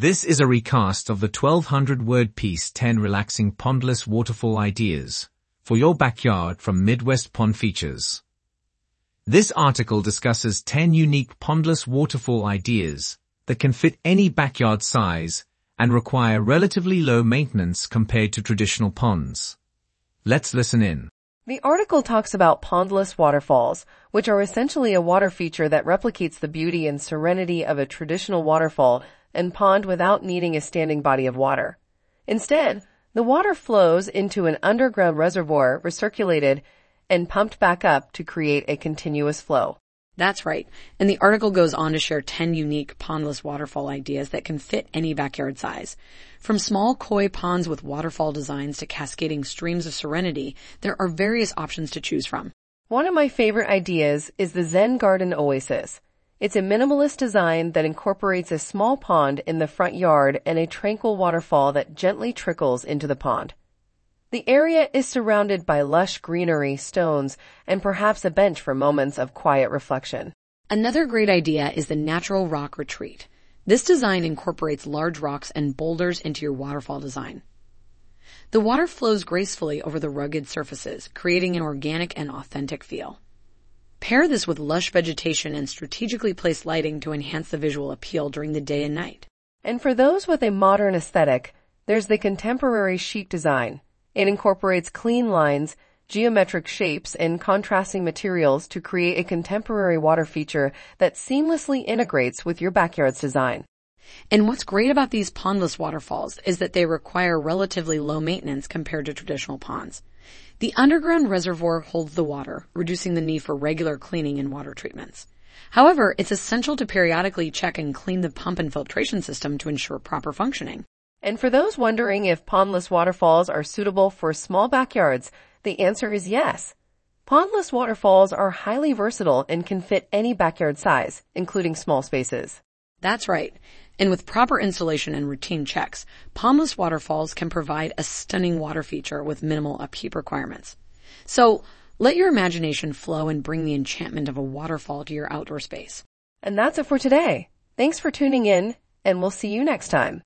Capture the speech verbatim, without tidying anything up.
This is a recast of the twelve hundred word piece ten Relaxing Pondless Waterfall Ideas for Your Backyard from Midwest Pond Features. This article discusses ten unique pondless waterfall ideas that can fit any backyard size and require relatively low maintenance compared to traditional ponds. Let's listen in. The article talks about pondless waterfalls, which are essentially a water feature that replicates the beauty and serenity of a traditional waterfall and pond without needing a standing body of water. Instead, the water flows into an underground reservoir, recirculated, and pumped back up to create a continuous flow. That's right. And the article goes on to share ten unique pondless waterfall ideas that can fit any backyard size. From small koi ponds with waterfall designs to cascading streams of serenity, there are various options to choose from. One of my favorite ideas is the Zen Garden Oasis. It's a minimalist design that incorporates a small pond in the front yard and a tranquil waterfall that gently trickles into the pond. The area is surrounded by lush greenery, stones, and perhaps a bench for moments of quiet reflection. Another great idea is the Natural Rock Retreat. This design incorporates large rocks and boulders into your waterfall design. The water flows gracefully over the rugged surfaces, creating an organic and authentic feel. Pair this with lush vegetation and strategically placed lighting to enhance the visual appeal during the day and night. And for those with a modern aesthetic, there's the contemporary chic design. It incorporates clean lines, geometric shapes, and contrasting materials to create a contemporary water feature that seamlessly integrates with your backyard's design. And what's great about these pondless waterfalls is that they require relatively low maintenance compared to traditional ponds. The underground reservoir holds the water, reducing the need for regular cleaning and water treatments. However, it's essential to periodically check and clean the pump and filtration system to ensure proper functioning. And for those wondering if pondless waterfalls are suitable for small backyards, the answer is yes. Pondless waterfalls are highly versatile and can fit any backyard size, including small spaces. That's right. And with proper installation and routine checks, pondless waterfalls can provide a stunning water feature with minimal upkeep requirements. So, let your imagination flow and bring the enchantment of a waterfall to your outdoor space. And that's it for today. Thanks for tuning in, and we'll see you next time.